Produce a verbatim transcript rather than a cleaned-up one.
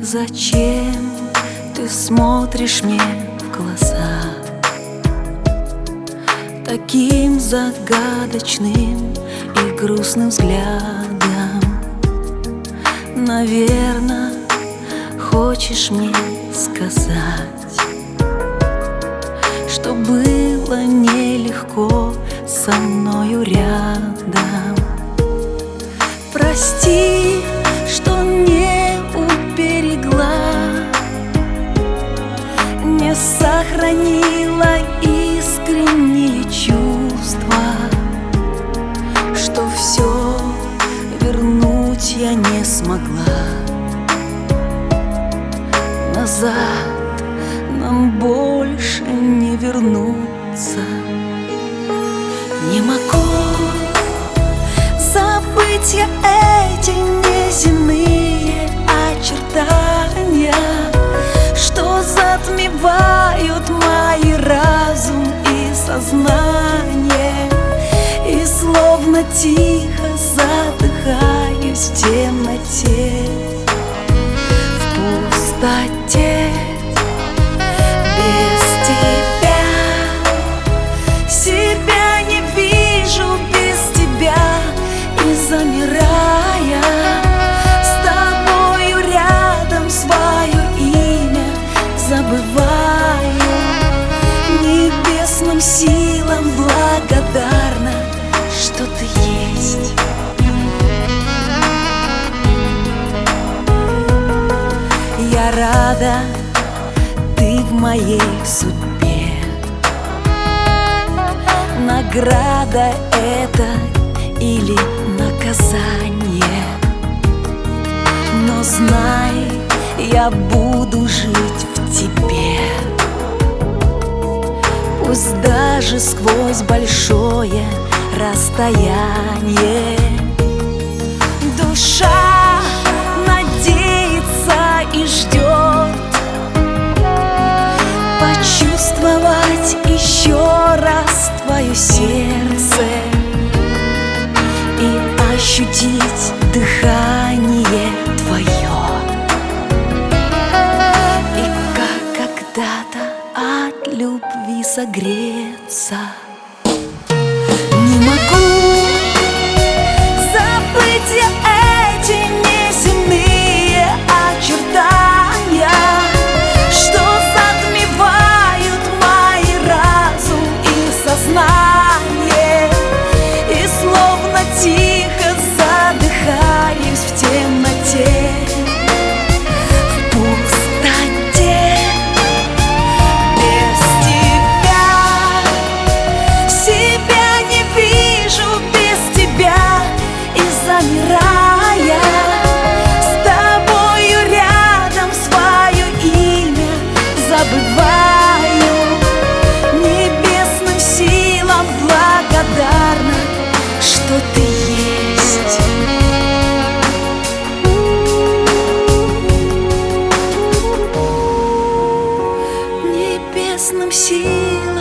Зачем ты смотришь мне в глаза таким загадочным и грустным взглядом? Наверно, хочешь мне сказать, что было нелегко со мною рядом. Прости, что не уберегла, не сохранила искренние чувства, что все вернуть я не смогла. Назад нам больше не вернуться. Не могу забыть я эти неземные очертания, что затмевают мои разум и сознание, и словно тихо задыхаюсь в темноте, в пустоте. Без тебя себя не вижу, без тебя и замирая с тобою рядом, свое имя забываю. Небесным силам благодарна, что ты есть. Я рада, ты в моей судьбе. Награда это или наказание, но знай, я буду жить в тебе. Пусть даже сквозь большое расстояние. Душа надеется и ждет почувствовать еще раз твое сердце и ощутить дыхание твое, и как когда-то от любви согреться. Не могу забыть я эти неземные очертания, что затмевают мои разум и сознание, и словно тихо задыхаюсь в темноте, в пустоте. Без тебя себя не вижу, без тебя и замирая с тобою рядом, свое имя забываю. Небесным силам благодарна, что ты есть. Небесным силам